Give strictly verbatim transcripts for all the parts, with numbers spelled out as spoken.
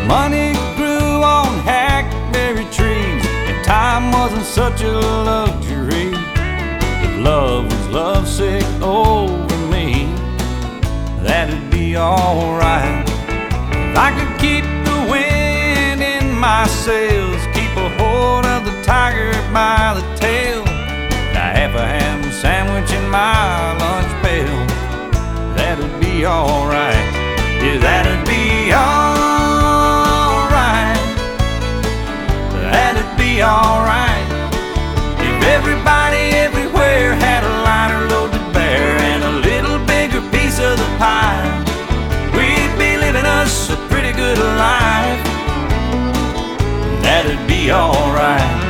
Money grew on hackberry trees, and time wasn't such a luxury. If love was lovesick over me, that'd be alright. If I could keep the wind in my sails, keep a hold of the tiger by the tail, a half a ham sandwich in my lunch pail, that'd be alright. Yeah, that'd be alright. That'd be alright. If everybody everywhere had a liner load to bear and a little bigger piece of the pie, we'd be living us a pretty good life. That'd be alright.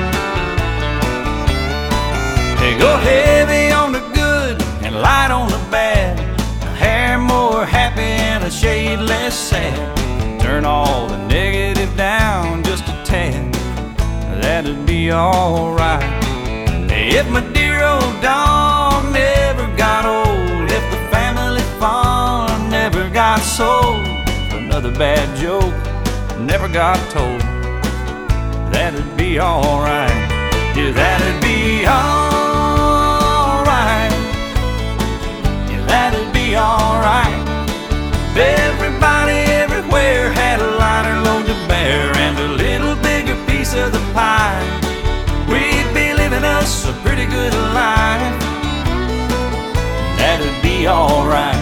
Hey, go heavy on the good and light on the bad, a hair more happy and a shade less sad. Turn all the negative down just a tad, that'd be alright. If my dear old dog never got old, if the family farm never got sold, another bad joke never got told, that'd be alright. Yeah, that'd be alright. Yeah, that'd be alright. If everybody everywhere had a lighter load to bear and a little bigger piece of the pie, we'd be living us a pretty good life. That'd be alright.